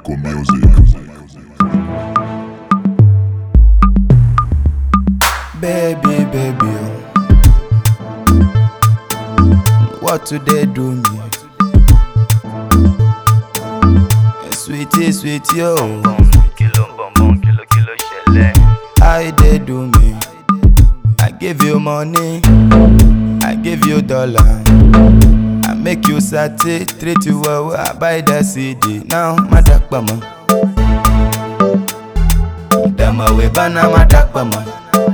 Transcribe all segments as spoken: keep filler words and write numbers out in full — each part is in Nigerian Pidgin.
Echo Music. Baby, baby, oh. What today do me? Sweetie, sweetie, oh. Kilo bonbon, kilo kilo shele. How they do me? I give you money, I give you dollar, I make you sati, treat you well, I buy the C D. Now, madakpama, dama we bana madakpama,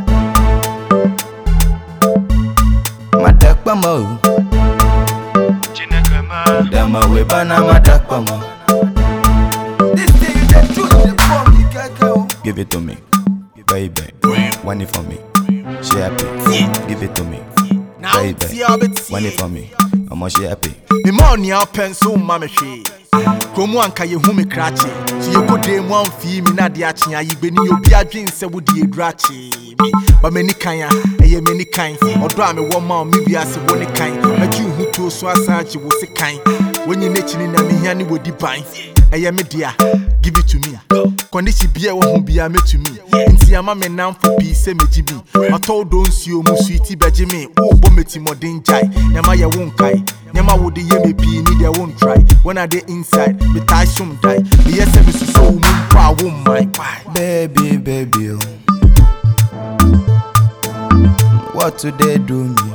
madakpama, dama we bana madakpama. This thing is the truth, the bomb, you can't go. Give it to me, baby, one it for me. She happy, give it to me, baby. One it for me, I'm she happy. Me money out pencil, mama she. Komu anka ye hu me krache. So you go dem one fee me na de achi ayi beni obi adwen se wo de edrache. Ba many kan eye many kan. Odo a me wo ma me bia se wo ne kan. Maju hu to so asache wo se kan. Wenyi ne chini na me hia ne wo di ban. Eye me dia, give it to me. Condition bia wo hu bia me to me. Nti ama me nam for peace me jibi. I told don't see you mu sweetie beji me. Oh bo meti modern jai. Nyama ye won kai. Nyama wo de ye me bi ni they won't try. When I dey inside, me tie some die. Me yes me so mu pa wo mind. Baby, baby, oh. What today do me?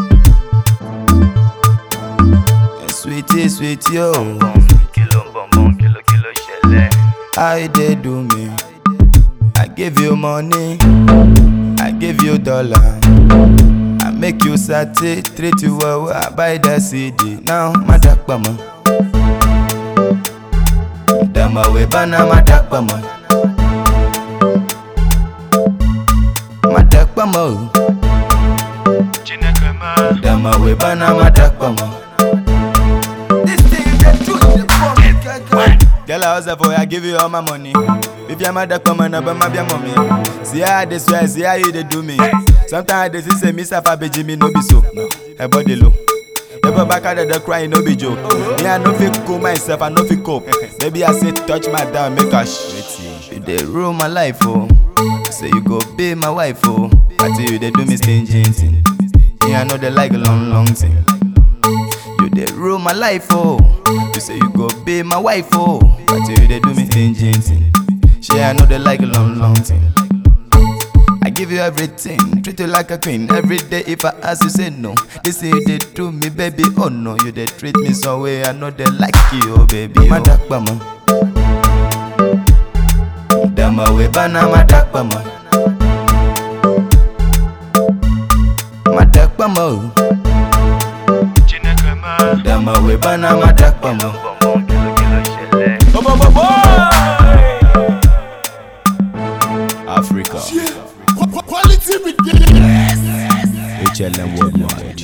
Sweetie, sweetie, oh. Kilo bonbon, kilo kilo shele. How they do me? I give you money, I give you dollar, I make you sati, treat you well, I buy the C D. Now, madakpama, dama we bana madakpama, madakpama, dama we bana madakpama. This thing is the truth, the bomb, you can't go. Girl, I was for I give you all my money. If you're mad at come and up my mommy. See how they swear, see how you they do me. Sometimes they say me suffer be Jimmy no be so. Hey body low. Never back at the crying no be joke. Me I no fit cool myself, I no fit cope. Maybe I say touch my down, make her shit. You they rule my life, oh. Say you go be my wife, oh. I tell you they do me stingy thing. Me I know they like a long, long thing. You they rule my life, oh. You say you go be my wife, oh. I tell you they do me stingy thing. She I know they like a long, long thing. I give you everything, treat you like a queen. Every day if I ask you say no. They say they do me baby, oh no. You they treat me some way, I know they like you, oh baby. Madakpama, dama we bana madakpama, madakpama, dama we bana madakpama. Africa, Quality with this. H L M worldwide.